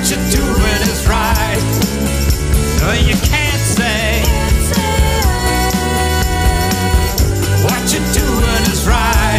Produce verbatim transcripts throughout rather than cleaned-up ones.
you're doing is right. No, you can't say what you're doing is right.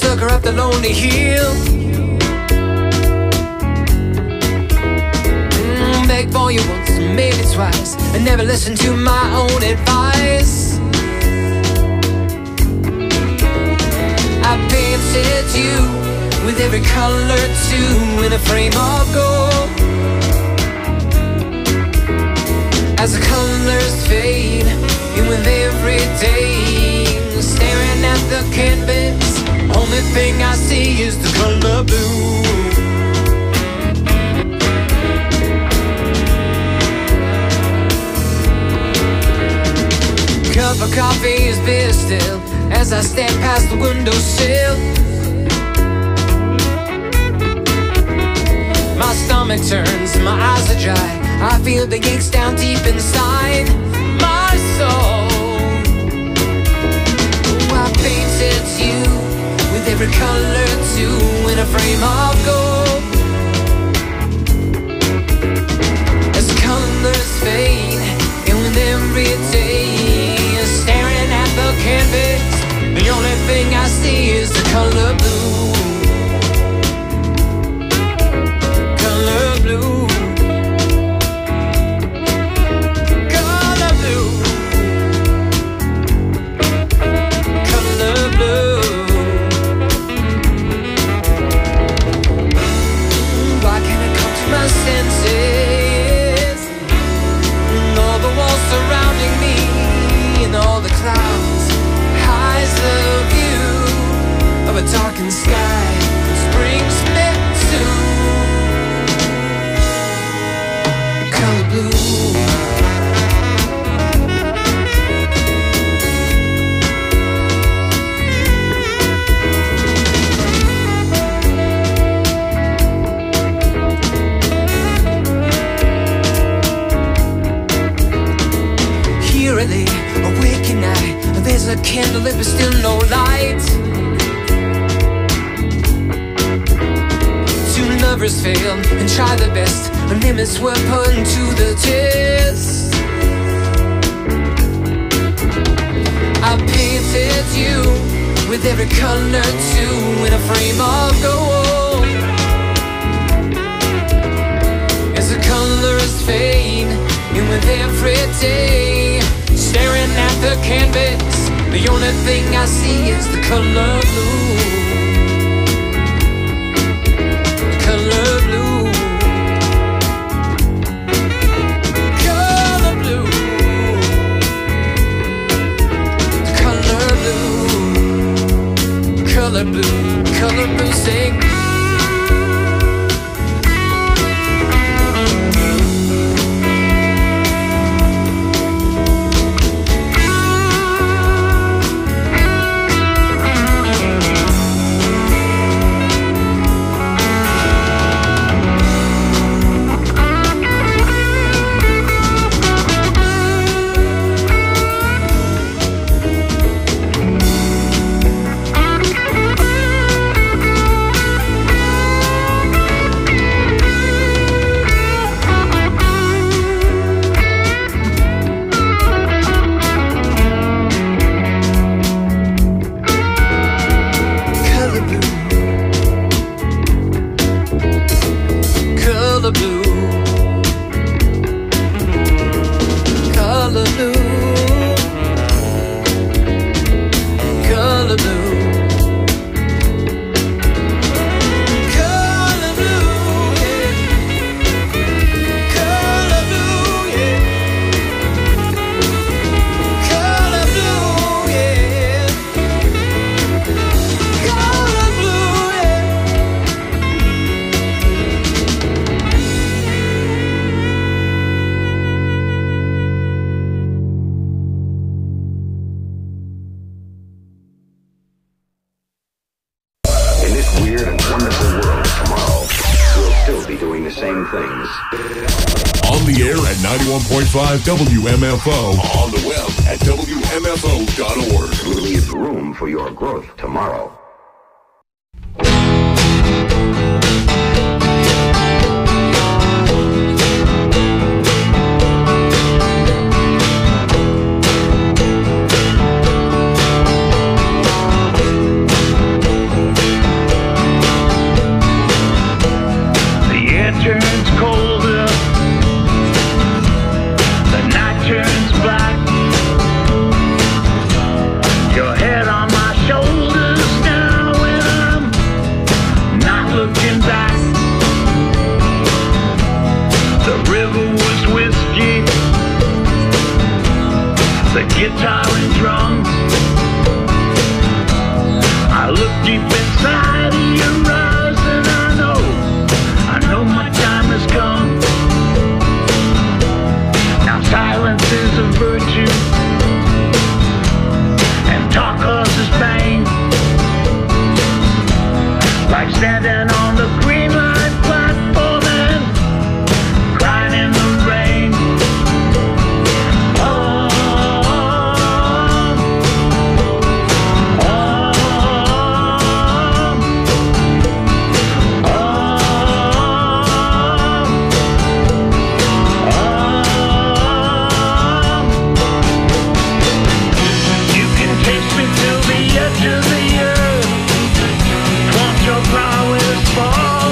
took her up the lonely hill. mm, Begged for you once, maybe twice, and never listened to my own advice. I painted you with every color too in a frame of gold. As the colors fade in with every day, staring at the canvas, only thing I see is the color blue. Cup of coffee is bitter still as I step past the windowsill. My stomach turns and my eyes are dry. I feel the aches down deep inside my soul. Oh, I painted you with every color too in a frame of gold. As the colors fade and with every day, staring at the canvas, the only thing I see is the color blue. Color blue. Color blue. Color blue. Why can't I come to my senses? And all the walls surrounding me, and all the clouds hides the view of a darkened sky which brings me to color blue. Here I lay, awake at night. There's a candle lit but still no light. Two lovers fail and try their best, but limits were put to the test. I painted you with every color too in a frame of gold. As the colors fade and with every day, staring at the canvas, the only thing I see is the color blue. Color blue. Color blue. Color blue. Color blue. Color blue. Sing. ninety-one point five W M F O. On the web at W M F O dot org. Leave room for your growth tomorrow. like standing on the green line platform and crying in the rain. Oh, oh, oh, oh. You can taste me till the edge of the earth. Want your prowess fall.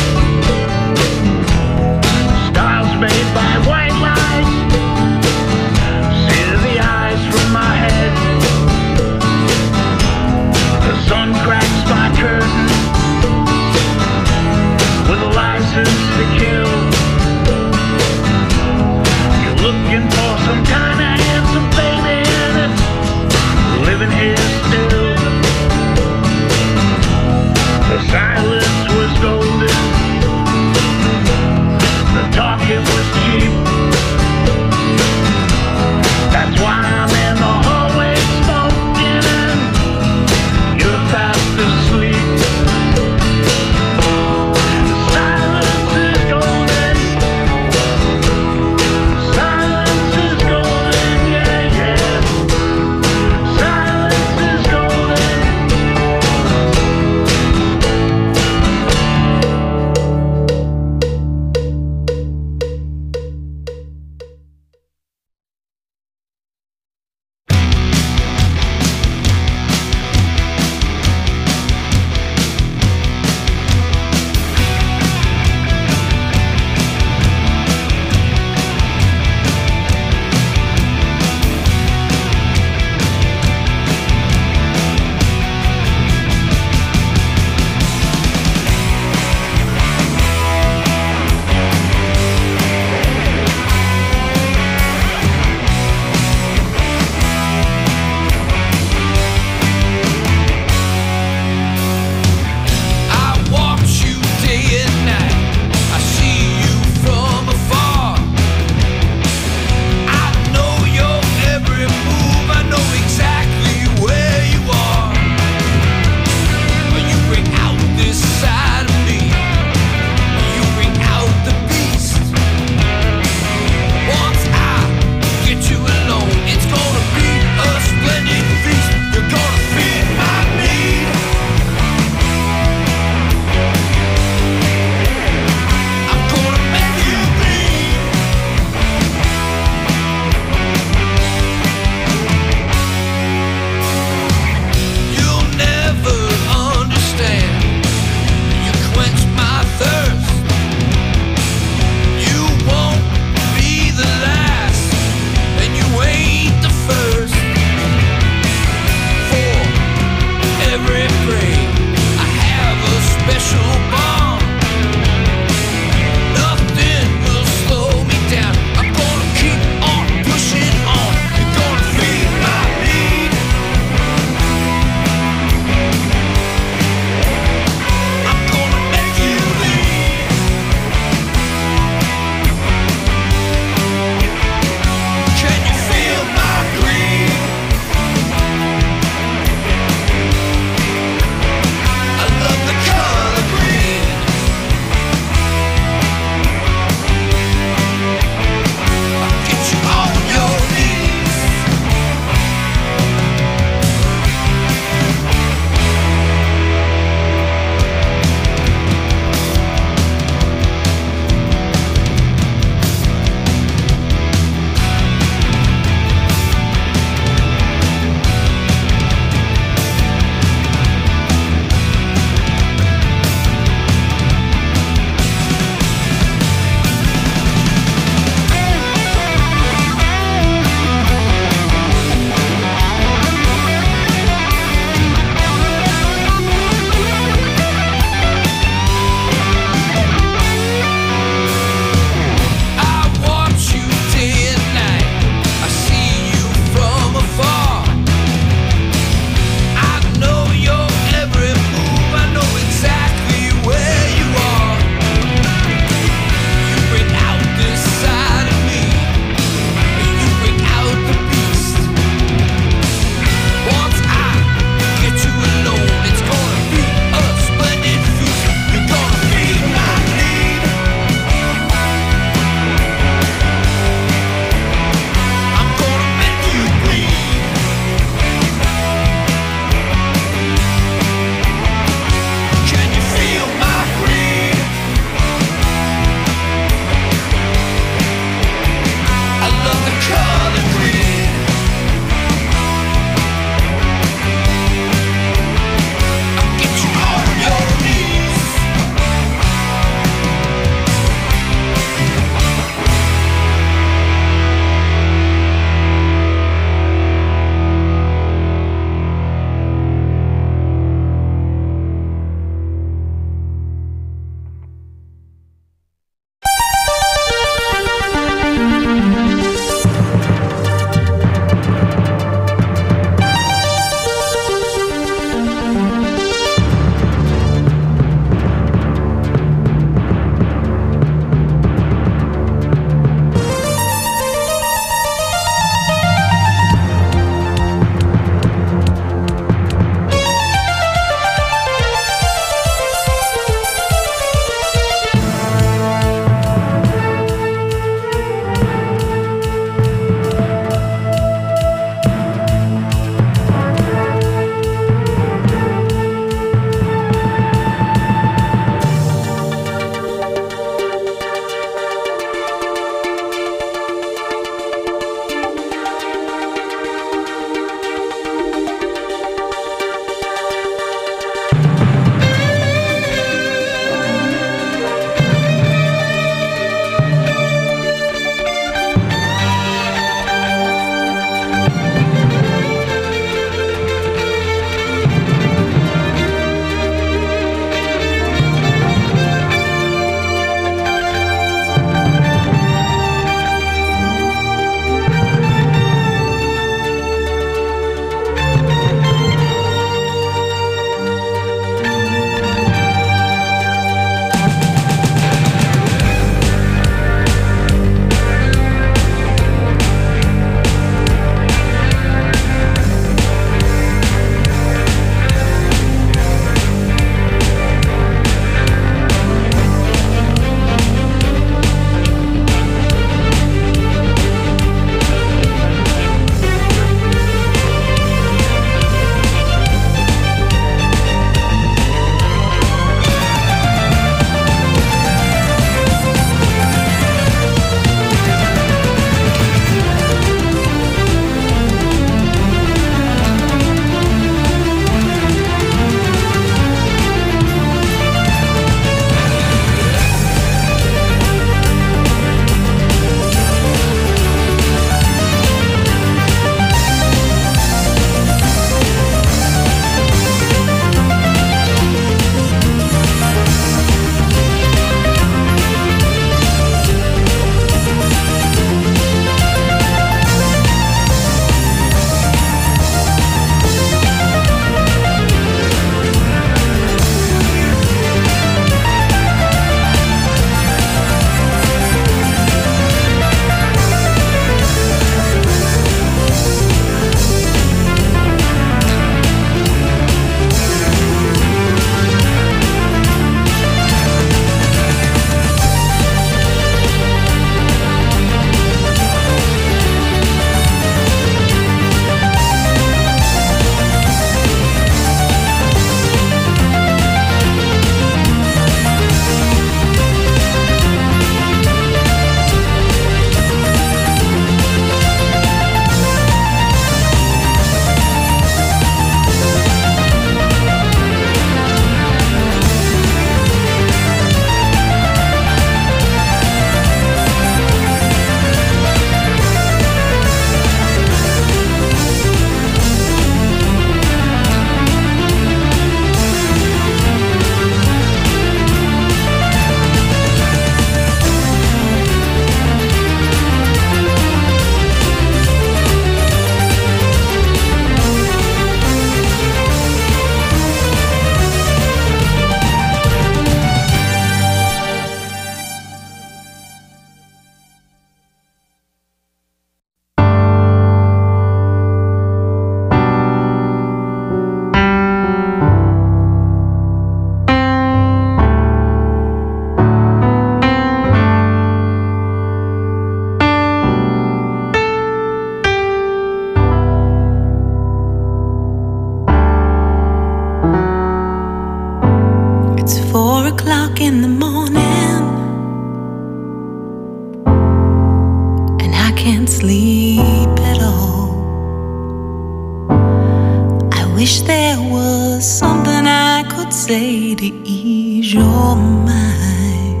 wish there was something I could say to ease your mind.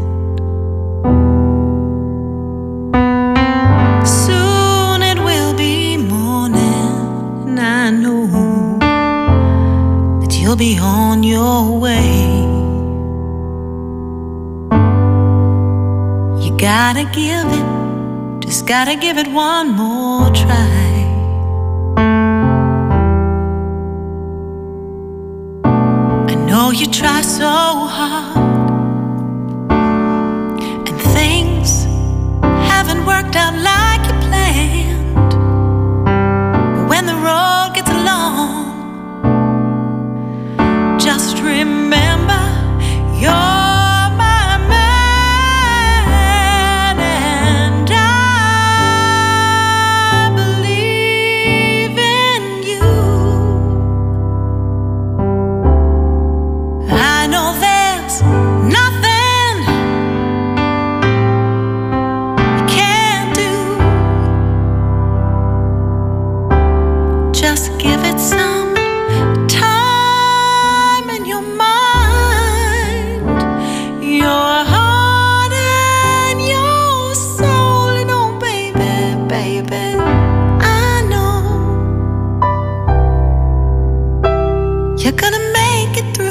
Soon it will be morning, and I know that you'll be on your way. You gotta give it, just gotta give it one more try. Oh, you try so hard, and things haven't worked out like you planned. But when the road gets long, just remember you're my man, and I believe in you. I know there's nothing you can't do. Just give it some time in your mind, your heart and your soul. And oh, baby, baby, I know you're gonna make it through.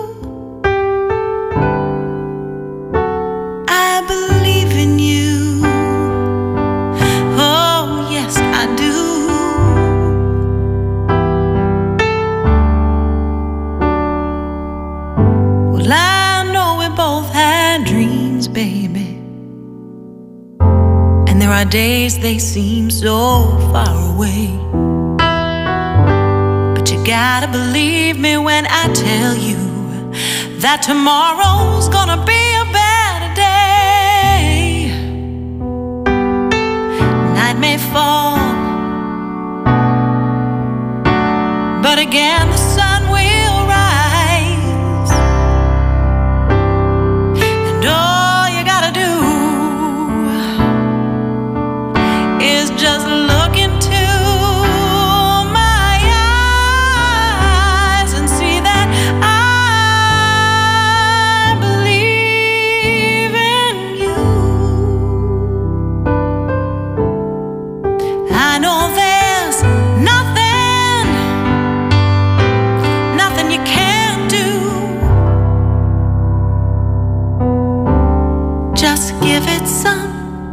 Days they seem so far away, but you gotta believe me when I tell you that tomorrow's gonna be a better day. Night may fall, but again the sun will rise, and all you gotta do is just look into my eyes and see that I believe in you. I know there's nothing, nothing you can't do. Just give it some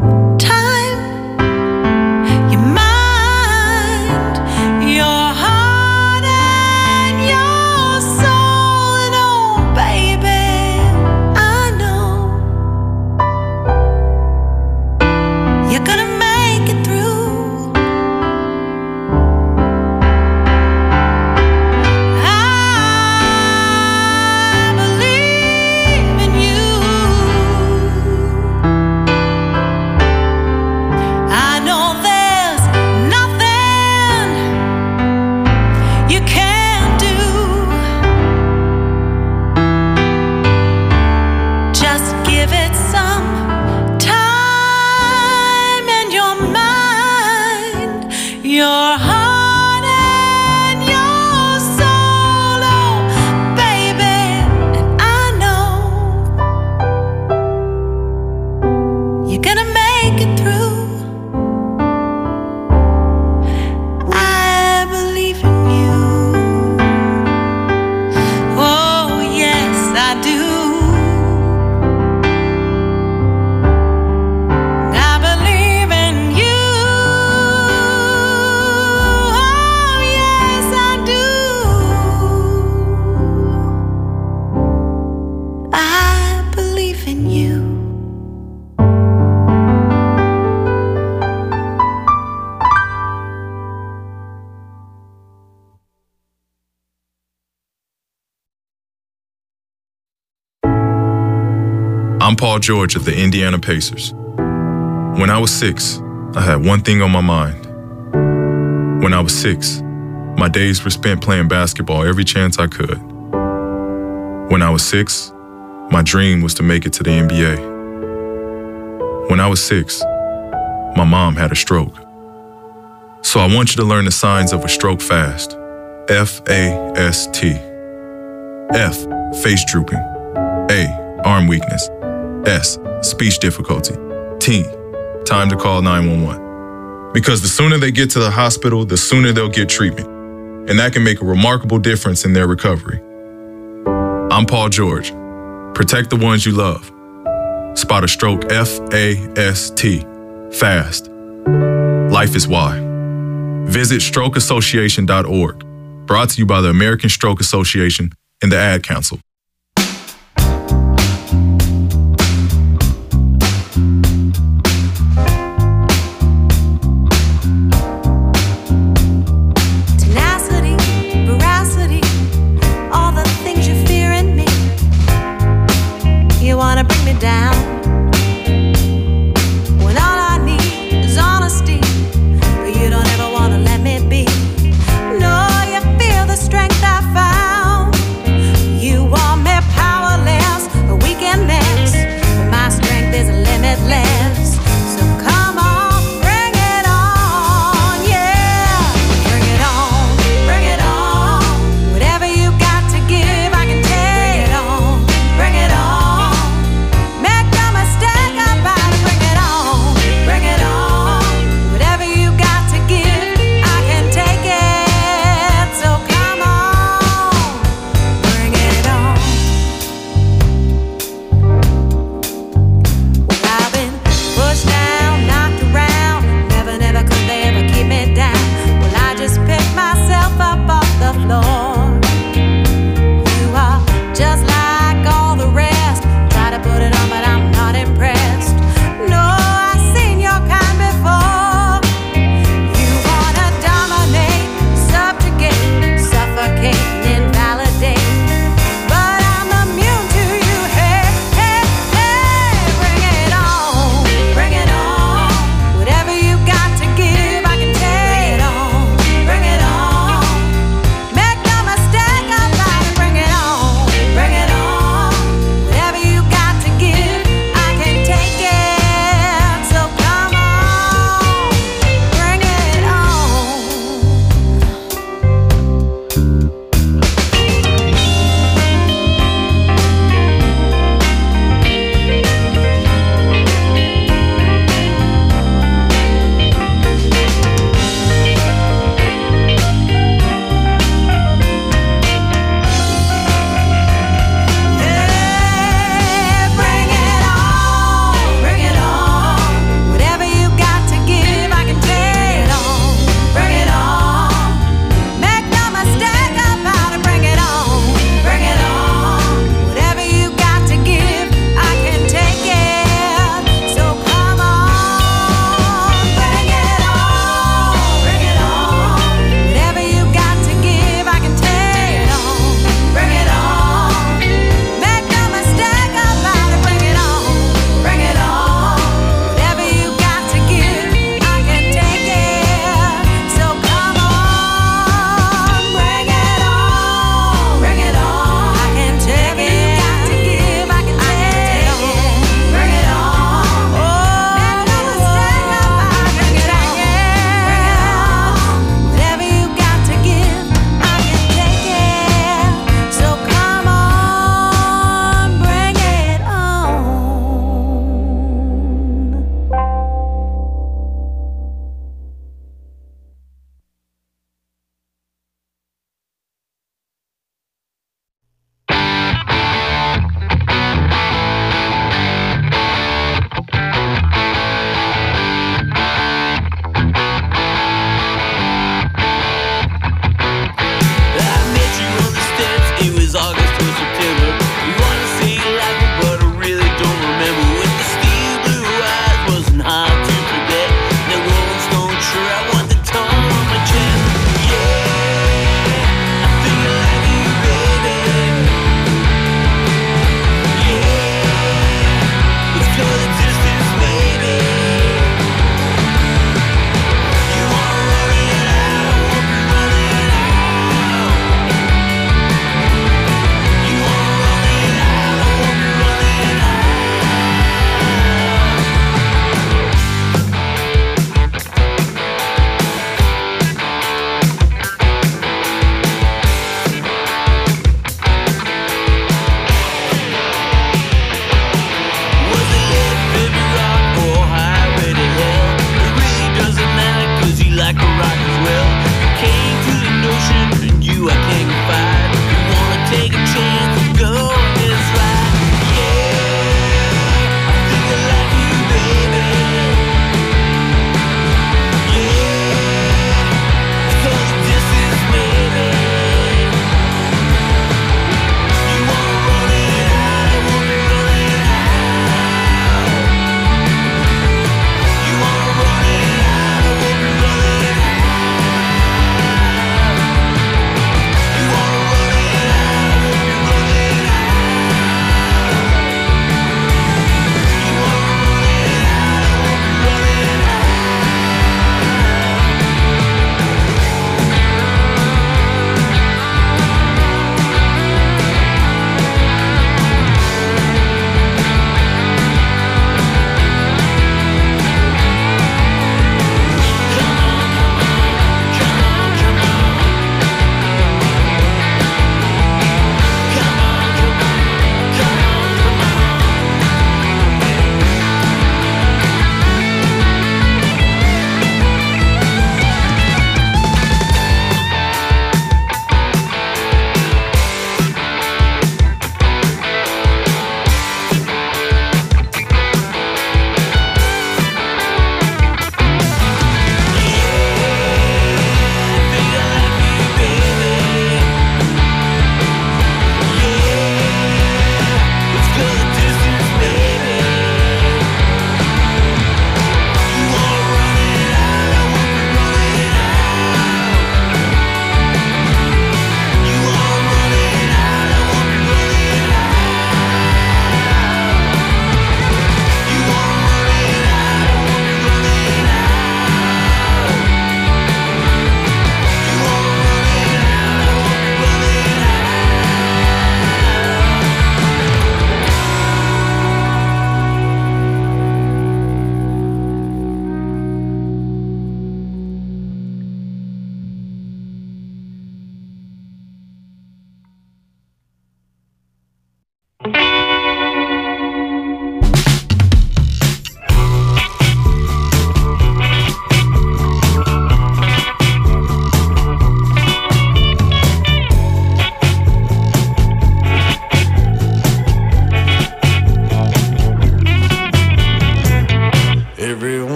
I'm Paul George of the Indiana Pacers. When I was six, I had one thing on my mind. When I was six, my days were spent playing basketball every chance I could. When I was six, my dream was to make it to the N B A. When I was six, my mom had a stroke. So I want you to learn the signs of a stroke fast. F A S T. F, face drooping. A, arm weakness. S, speech difficulty. T, time to call nine one one. Because the sooner they get to the hospital, the sooner they'll get treatment. And that can make a remarkable difference in their recovery. I'm Paul George. Protect the ones you love. Spot a stroke F A S T. Fast. Life is why. Visit stroke association dot org. Brought to you by the American Stroke Association and the Ad Council. You want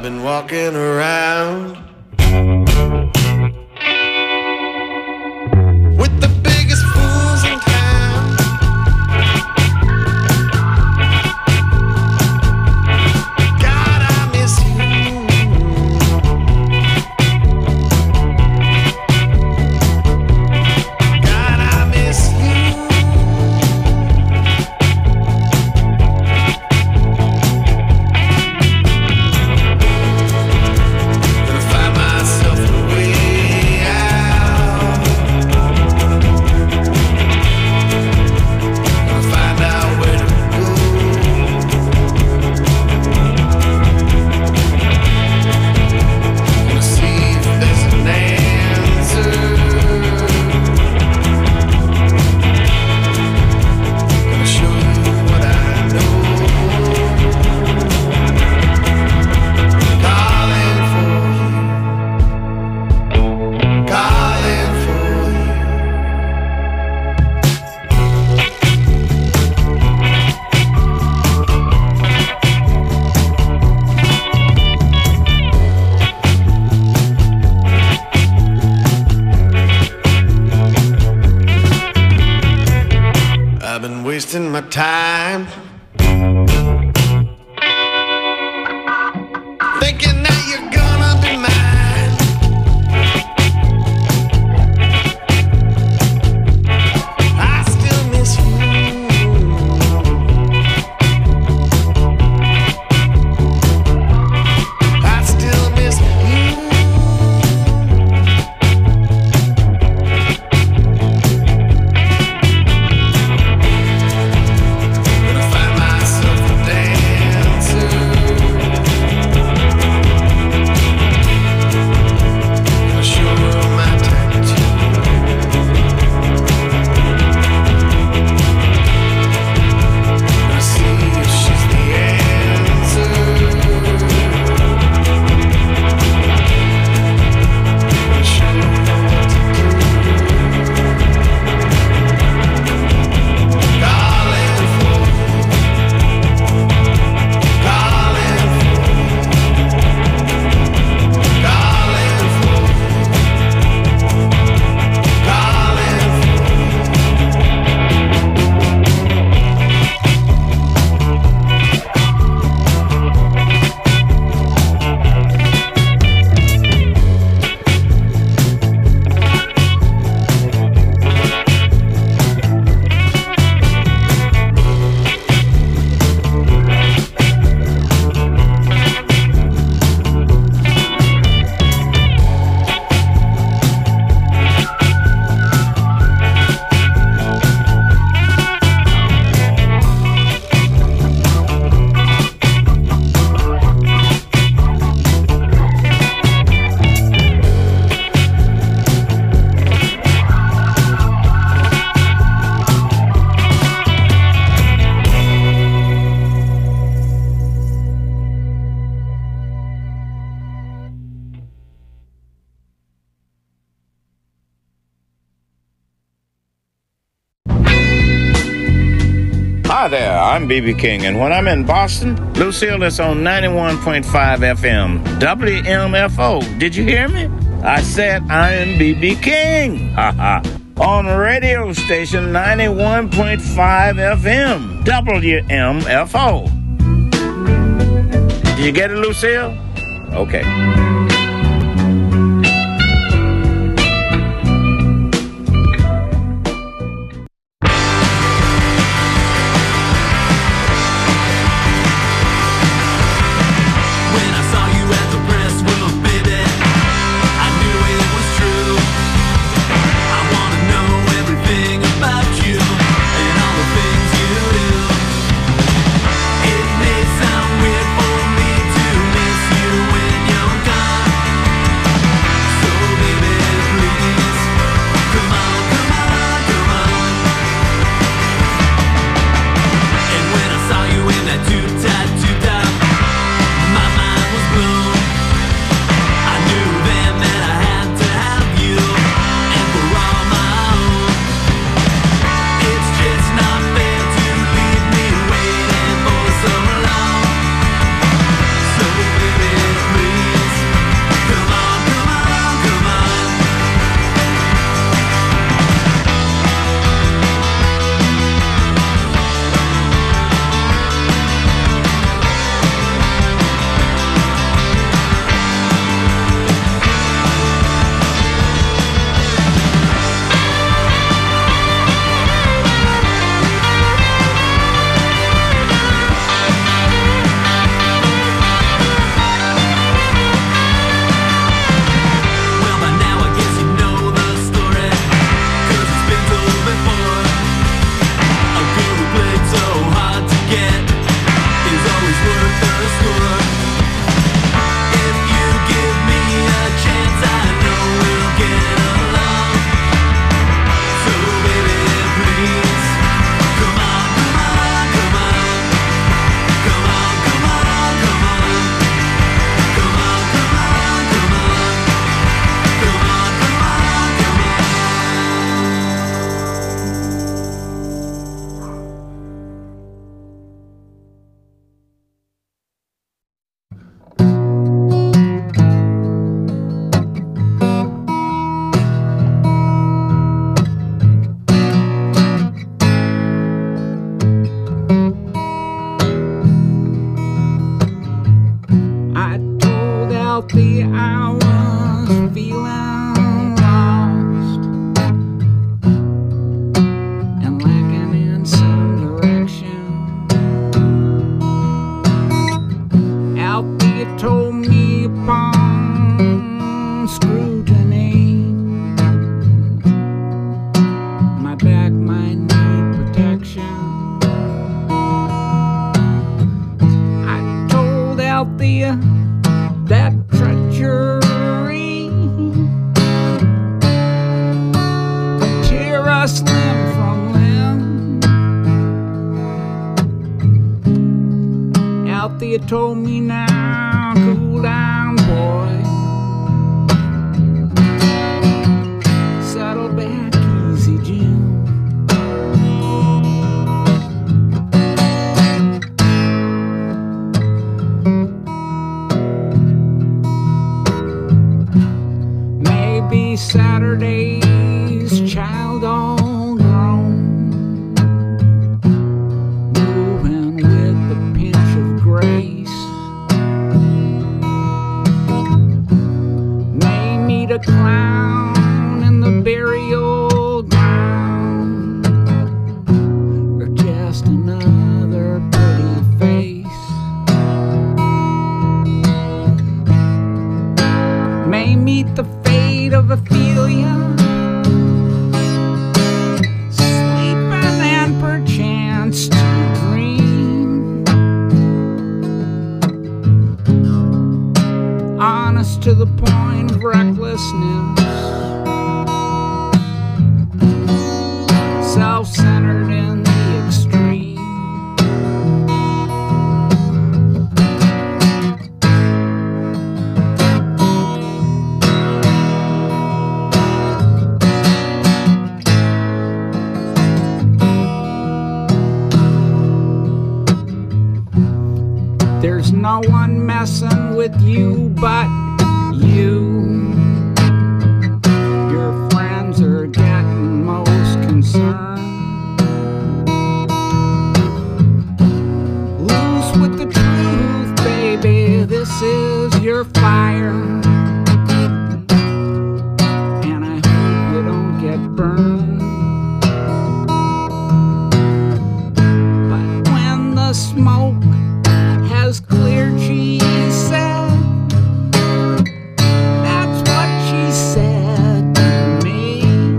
I've been walking around with the biggest fools in town. God, I miss you. God, I miss you. Gonna find myself a way out. Gonna find out where to go. Gonna see if there's an answer. Gonna show you what I know. Calling for you. Calling for you. I've been wasting my time thinking that you're gonna be mine. I still miss you. I still miss you. Gonna find myself a dancer. Gonna show her my tattoo. Gonna see if she's the answer. Gonna show her what to do. Calling for you. Calling for you. Calling for you. Calling for you. Hi there, I'm B B King, and when I'm in Boston, Lucille is on ninety-one point five F M, W M F O. Did you hear me? I said I am B B King. Ha ha. On radio station ninety-one point five F M, W M F O. Did you get it, Lucille? Okay. When I saw you at the press room, baby, I knew it was true. I wanna know everything about you and all the things you do. It may sound weird for me to miss you when you're gone. Althea, I was feeling lost and lacking in some direction. Althea told me upon scrutiny my back might need protection. I told Althea that treachery could tear us limb from limb. Althea told me, now cool down, boy, settle back easy, Jim. Maybe Saturday's child all grown, moving with a pinch of grace, may meet a clown in the burial ground, or just another pretty face. May meet the fate of Ophelia, sleeping and perchance to dream, honest to the point of recklessness, self-centered in the extreme. There's no one messing with you but you. Your friends are getting most concerned. Loose with the truth, baby, this is your fire, and I hope you don't get burned. But when the smoke has cleared, she said, that's what she said to me.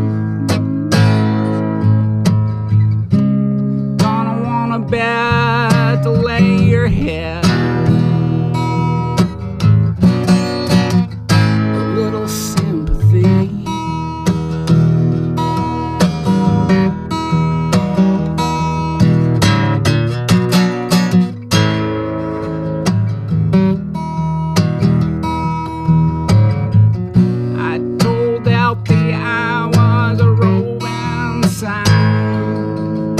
Gonna want a bed to lay your head, a little sympathy. I told Althea I was a roving sign.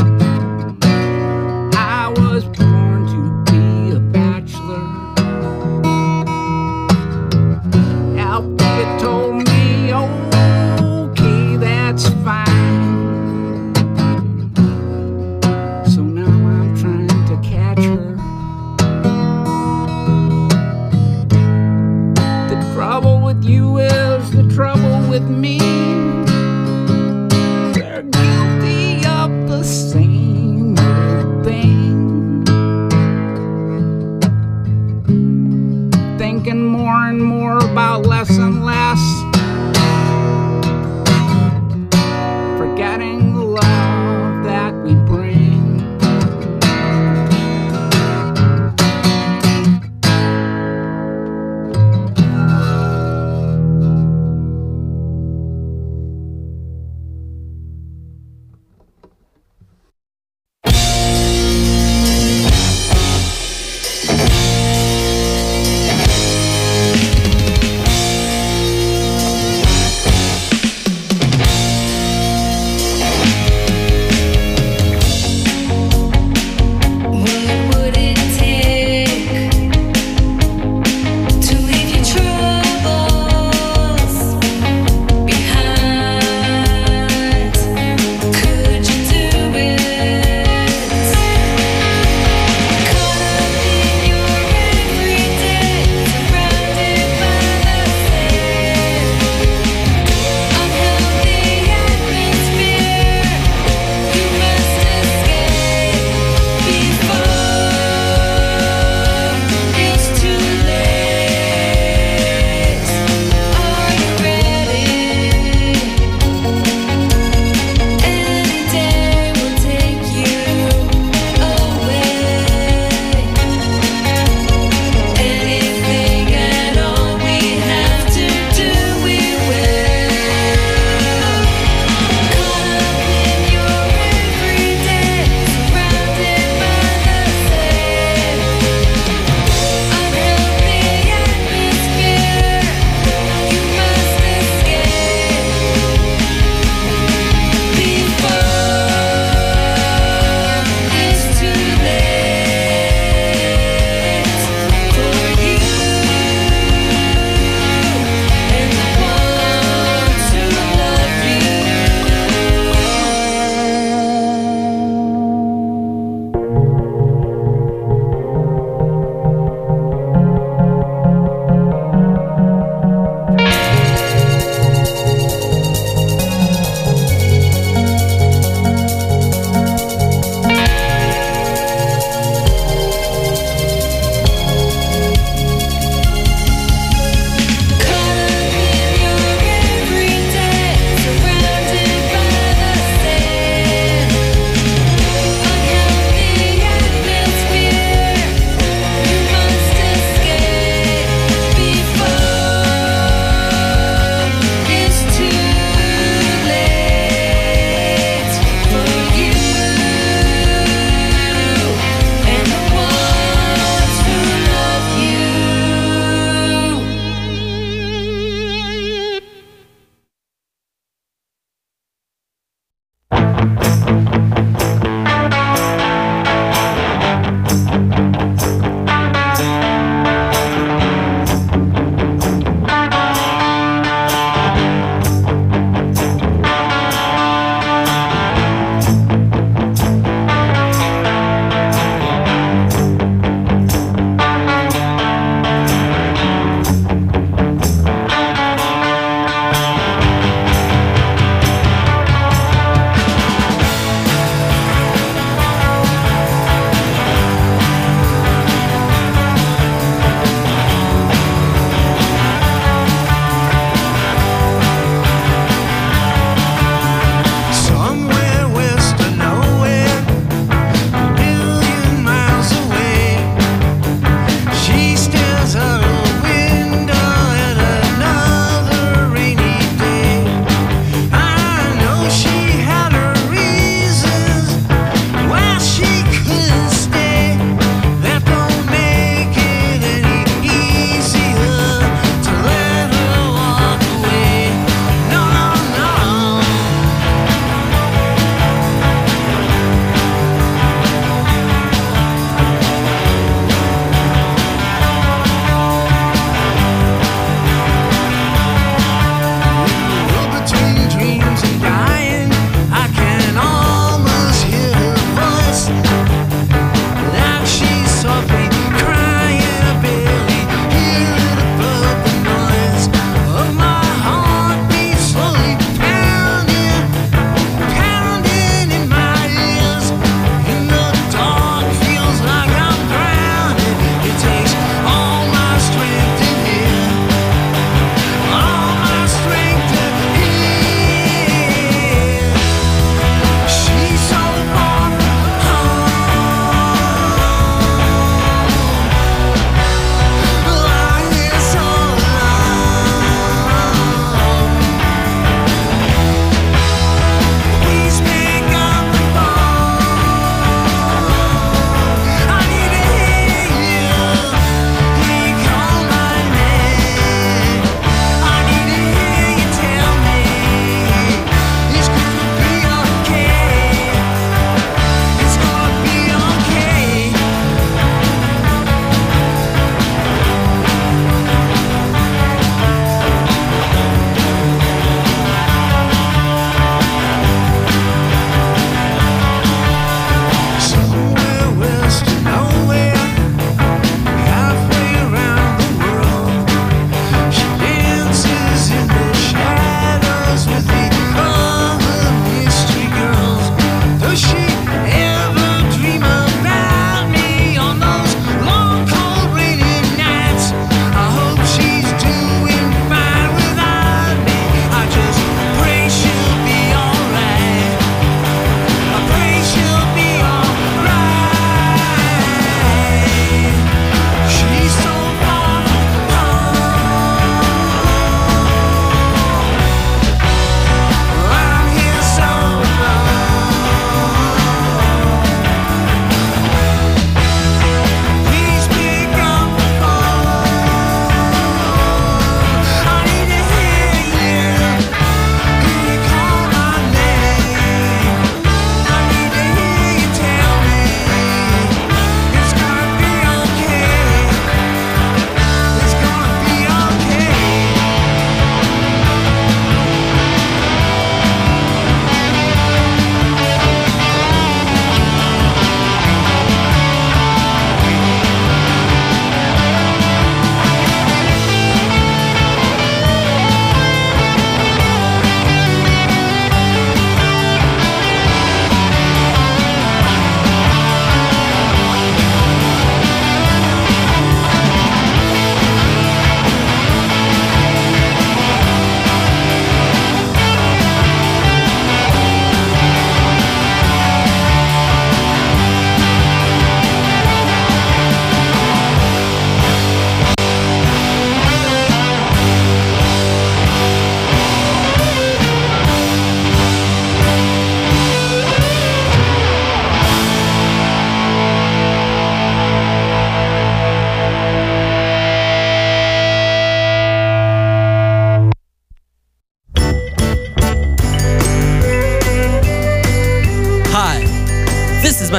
I was born to be a bachelor. Althea told me, okay, that's fine. So now I'm trying to catch her. The trouble with you is the trouble with me. We're guilty of the same little thing, thinking more and more about less and less, forgetting the love that we bring.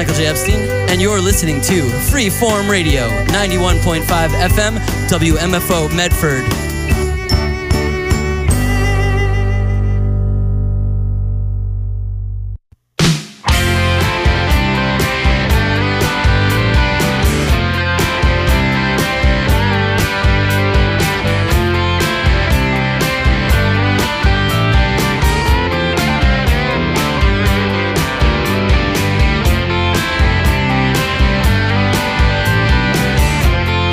Michael J. Epstein, and you're listening to Freeform Radio, ninety-one point five F M, W M F O Medford.